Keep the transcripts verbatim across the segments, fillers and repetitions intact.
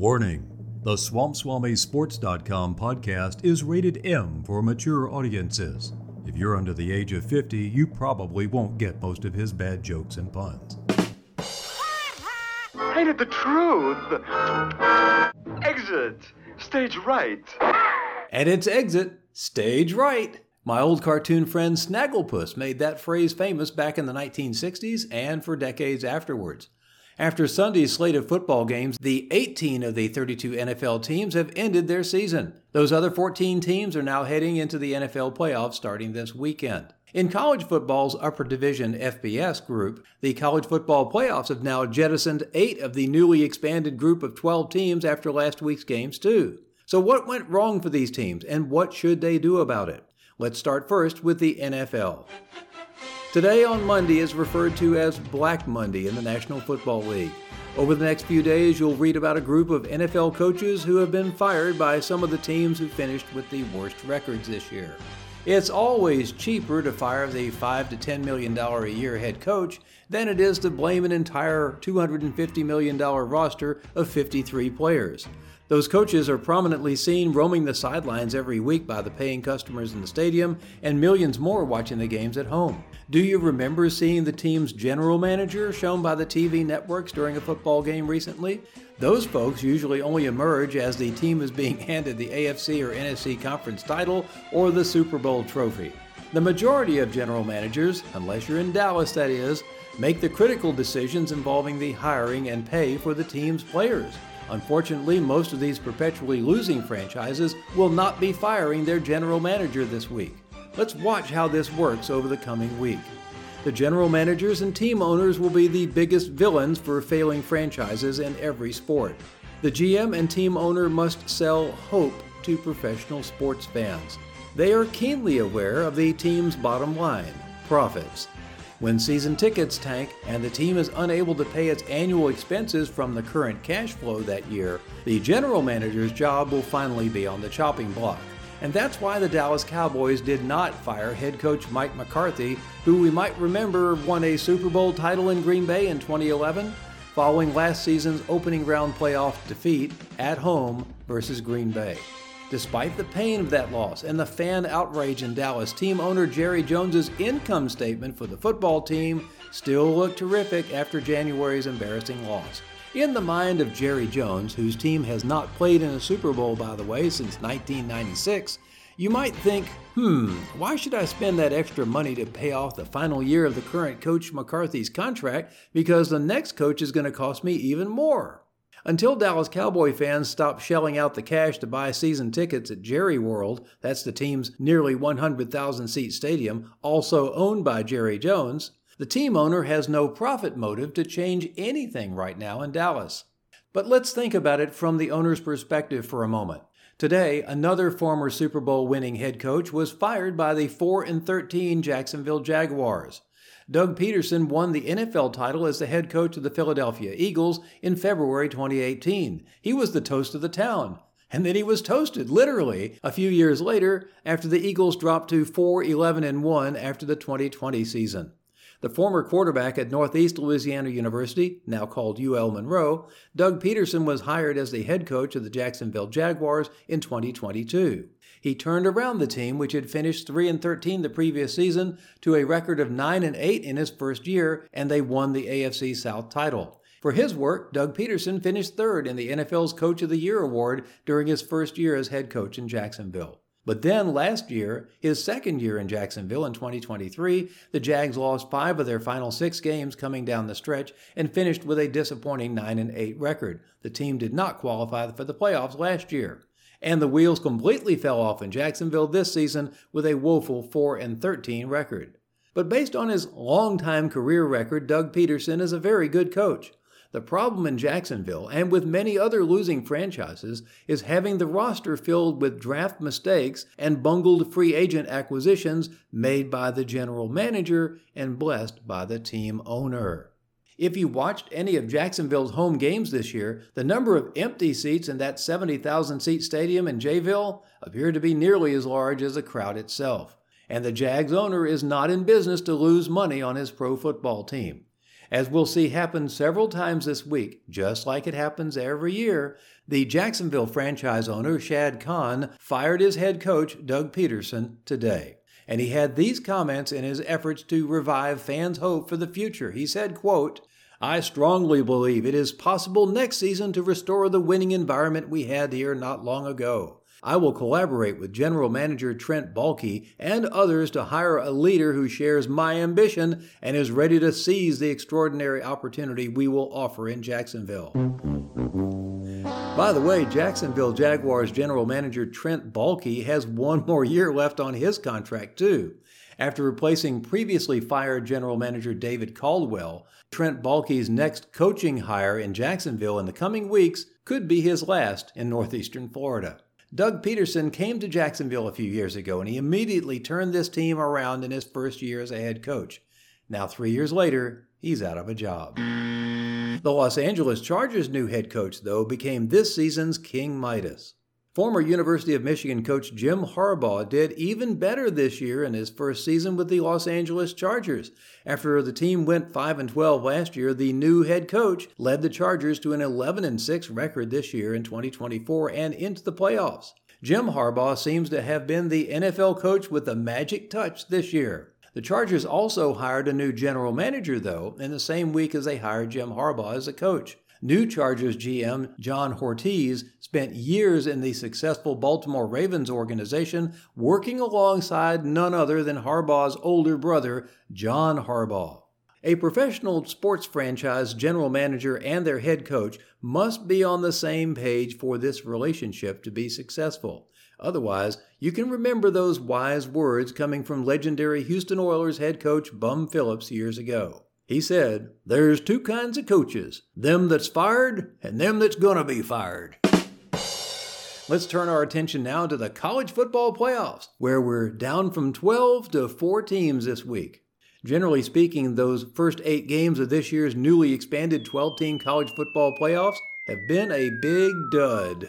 Warning. The Swamp Swami Sports dot com podcast is rated M for mature audiences. If you're under the age of fifty, you probably won't get most of his bad jokes and puns. Ain't it the truth? Exit. Stage right. And it's exit. Stage right. My old cartoon friend Snagglepuss made that phrase famous back in the nineteen sixties and for decades afterwards. After Sunday's slate of football games, the eighteen of the thirty-two N F L teams have ended their season. Those other fourteen teams are now heading into the N F L playoffs starting this weekend. In college football's upper division F B S group, the college football playoffs have now jettisoned eight of the newly expanded group of twelve teams after last week's games too. So what went wrong for these teams, and what should they do about it? Let's start first with the N F L. Today on Monday is referred to as Black Monday in the National Football League. Over the next few days, you'll read about a group of N F L coaches who have been fired by some of the teams who finished with the worst records this year. It's always cheaper to fire the five to ten million dollars a year head coach than it is to blame an entire two hundred fifty million dollars roster of fifty-three players. Those coaches are prominently seen roaming the sidelines every week by the paying customers in the stadium and millions more watching the games at home. Do you remember seeing the team's general manager shown by the T V networks during a football game recently? Those folks usually only emerge as the team is being handed the A F C or N F C conference title or the Super Bowl trophy. The majority of general managers, unless you're in Dallas that is, make the critical decisions involving the hiring and pay for the team's players. Unfortunately, most of these perpetually losing franchises will not be firing their general manager this week. Let's watch how this works over the coming week. The general managers and team owners will be the biggest villains for failing franchises in every sport. The G M and team owner must sell hope to professional sports fans. They are keenly aware of the team's bottom line, profits. When season tickets tank and the team is unable to pay its annual expenses from the current cash flow that year, the general manager's job will finally be on the chopping block. And that's why the Dallas Cowboys did not fire head coach Mike McCarthy, who we might remember won a Super Bowl title in Green Bay in twenty eleven, following last season's opening round playoff defeat at home versus Green Bay. Despite the pain of that loss and the fan outrage in Dallas, team owner Jerry Jones's income statement for the football team still looked terrific after January's embarrassing loss. In the mind of Jerry Jones, whose team has not played in a Super Bowl, by the way, since nineteen ninety-six, you might think, hmm, why should I spend that extra money to pay off the final year of the current coach McCarthy's contract, because the next coach is going to cost me even more? Until Dallas Cowboy fans stop shelling out the cash to buy season tickets at Jerry World, that's the team's nearly one hundred thousand seat stadium, also owned by Jerry Jones, the team owner has no profit motive to change anything right now in Dallas. But let's think about it from the owner's perspective for a moment. Today, another former Super Bowl winning head coach was fired by the four and thirteen Jacksonville Jaguars. Doug Peterson won the N F L title as the head coach of the Philadelphia Eagles in February twenty eighteen. He was the toast of the town. And then he was toasted, literally, a few years later after the Eagles dropped to four eleven and one after the twenty twenty season. The former quarterback at Northeast Louisiana University, now called U L Monroe, Doug Peterson was hired as the head coach of the Jacksonville Jaguars in twenty twenty-two. He turned around the team, which had finished three and thirteen the previous season, to a record of nine and eight in his first year, and they won the A F C South title. For his work, Doug Peterson finished third in the N F L's Coach of the Year award during his first year as head coach in Jacksonville. But then last year, his second year in Jacksonville in twenty twenty-three, the Jags lost five of their final six games coming down the stretch and finished with a disappointing nine and eight record. The team did not qualify for the playoffs last year. And the wheels completely fell off in Jacksonville this season with a woeful four and thirteen record. But based on his longtime career record, Doug Peterson is a very good coach. The problem in Jacksonville, and with many other losing franchises, is having the roster filled with draft mistakes and bungled free agent acquisitions made by the general manager and blessed by the team owner. If you watched any of Jacksonville's home games this year, the number of empty seats in that seventy thousand seat stadium in Jayville appeared to be nearly as large as the crowd itself. And the Jags owner is not in business to lose money on his pro football team. As we'll see happen several times this week, just like it happens every year, the Jacksonville franchise owner, Shad Khan, fired his head coach, Doug Peterson, today. And he had these comments in his efforts to revive fans' hope for the future. He said, quote, "I strongly believe it is possible next season to restore the winning environment we had here not long ago. I will collaborate with General Manager Trent Baalke and others to hire a leader who shares my ambition and is ready to seize the extraordinary opportunity we will offer in Jacksonville." By the way, Jacksonville Jaguars General Manager Trent Baalke has one more year left on his contract, too. After replacing previously fired General Manager David Caldwell, Trent Baalke's next coaching hire in Jacksonville in the coming weeks could be his last in northeastern Florida. Doug Peterson came to Jacksonville a few years ago, and he immediately turned this team around in his first year as a head coach. Now, three years later, he's out of a job. The Los Angeles Chargers' new head coach, though, became this season's King Midas. Former University of Michigan coach Jim Harbaugh did even better this year in his first season with the Los Angeles Chargers. After the team went five and twelve last year, the new head coach led the Chargers to an eleven and six record this year in twenty twenty-four and into the playoffs. Jim Harbaugh seems to have been the N F L coach with the magic touch this year. The Chargers also hired a new general manager, though, in the same week as they hired Jim Harbaugh as a coach. New Chargers G M John Hortiz spent years in the successful Baltimore Ravens organization, working alongside none other than Harbaugh's older brother, John Harbaugh. A professional sports franchise general manager and their head coach must be on the same page for this relationship to be successful. Otherwise, you can remember those wise words coming from legendary Houston Oilers head coach Bum Phillips years ago. He said, "There's two kinds of coaches, them that's fired and them that's gonna be fired." Let's turn our attention now to the college football playoffs, where we're down from twelve to four teams this week. Generally speaking, those first eight games of this year's newly expanded twelve-team college football playoffs have been a big dud.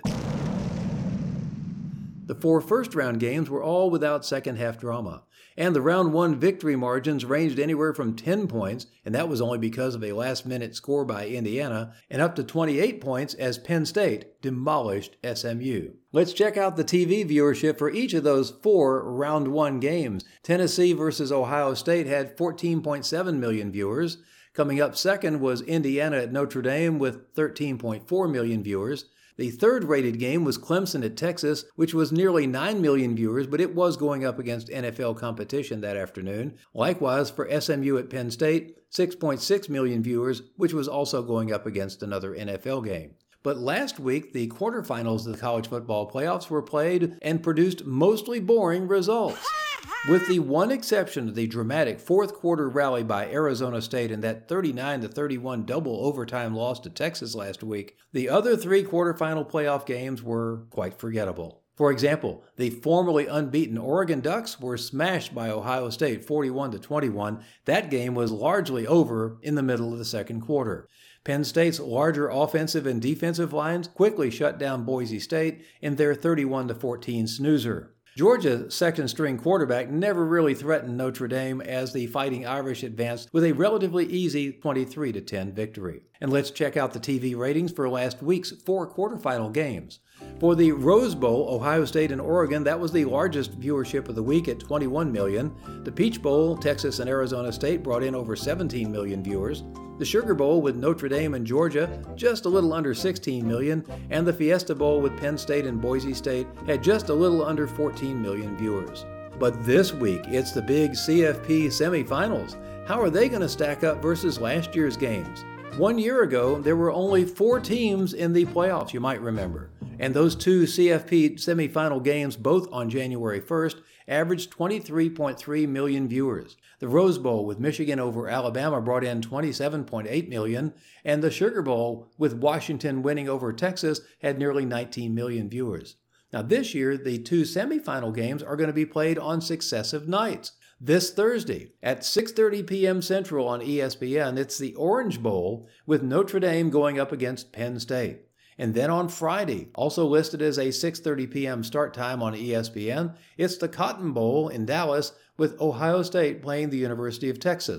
The four first-round games were all without second-half drama, and the round one victory margins ranged anywhere from ten points, and that was only because of a last-minute score by Indiana, and up to twenty-eight points as Penn State demolished S M U. Let's check out the T V viewership for each of those four round one games. Tennessee versus Ohio State had fourteen point seven million viewers. Coming up second was Indiana at Notre Dame with thirteen point four million viewers. The third-rated game was Clemson at Texas, which was nearly nine million viewers, but it was going up against N F L competition that afternoon. Likewise, for S M U at Penn State, six point six million viewers, which was also going up against another N F L game. But last week, the quarterfinals of the college football playoffs were played and produced mostly boring results. With the one exception of the dramatic fourth-quarter rally by Arizona State and that thirty-nine to thirty-one double overtime loss to Texas last week, the other three quarterfinal playoff games were quite forgettable. For example, the formerly unbeaten Oregon Ducks were smashed by Ohio State forty-one to twenty-one. That game was largely over in the middle of the second quarter. Penn State's larger offensive and defensive lines quickly shut down Boise State in their thirty-one to fourteen snoozer. Georgia's second-string quarterback never really threatened Notre Dame as the Fighting Irish advanced with a relatively easy twenty-three to ten victory. And let's check out the T V ratings for last week's four quarterfinal games. For the Rose Bowl, Ohio State and Oregon, that was the largest viewership of the week at twenty-one million. The Peach Bowl, Texas and Arizona State brought in over seventeen million viewers. The Sugar Bowl with Notre Dame and Georgia, just a little under sixteen million, and the Fiesta Bowl with Penn State and Boise State had just a little under fourteen million viewers. But this week, it's the big C F P semifinals. How are they going to stack up versus last year's games? One year ago, there were only four teams in the playoffs, you might remember. And those two C F P semifinal games, both on January first, averaged twenty-three point three million viewers. The Rose Bowl with Michigan over Alabama brought in twenty-seven point eight million, and the Sugar Bowl with Washington winning over Texas had nearly nineteen million viewers. Now this year, the two semifinal games are going to be played on successive nights. This Thursday at six thirty p.m. Central on E S P N, it's the Orange Bowl with Notre Dame going up against Penn State. And then on Friday, also listed as a six thirty p.m. start time on E S P N, it's the Cotton Bowl in Dallas with Ohio State playing the University of Texas.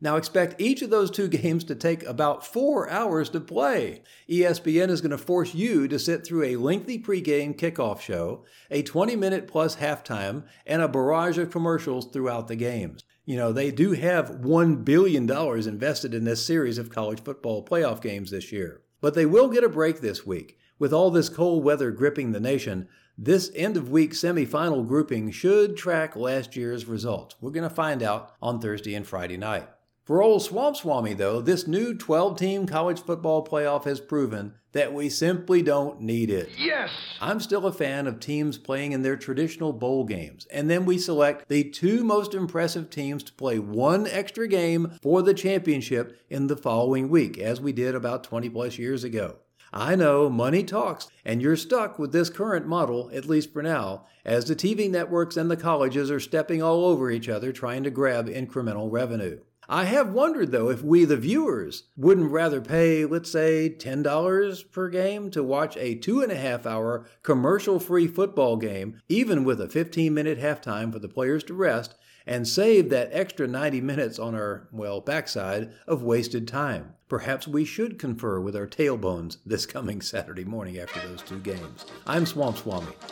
Now expect each of those two games to take about four hours to play. E S P N is going to force you to sit through a lengthy pregame kickoff show, a twenty-minute plus halftime, and a barrage of commercials throughout the games. You know, they do have one billion dollars invested in this series of college football playoff games this year. But they will get a break this week. With all this cold weather gripping the nation, this end-of-week semifinal grouping should track last year's results. We're going to find out on Thursday and Friday night. For old Swamp Swami, though, this new twelve-team college football playoff has proven that we simply don't need it. Yes! I'm still a fan of teams playing in their traditional bowl games, and then we select the two most impressive teams to play one extra game for the championship in the following week, as we did about twenty plus years ago. I know money talks, and you're stuck with this current model, at least for now, as the T V networks and the colleges are stepping all over each other trying to grab incremental revenue. I have wondered, though, if we, the viewers, wouldn't rather pay, let's say, ten dollars per game to watch a two and a half hour commercial-free football game, even with a fifteen-minute halftime for the players to rest, and save that extra ninety minutes on our, well, backside of wasted time. Perhaps we should confer with our tailbones this coming Saturday morning after those two games. I'm Swamp Swami.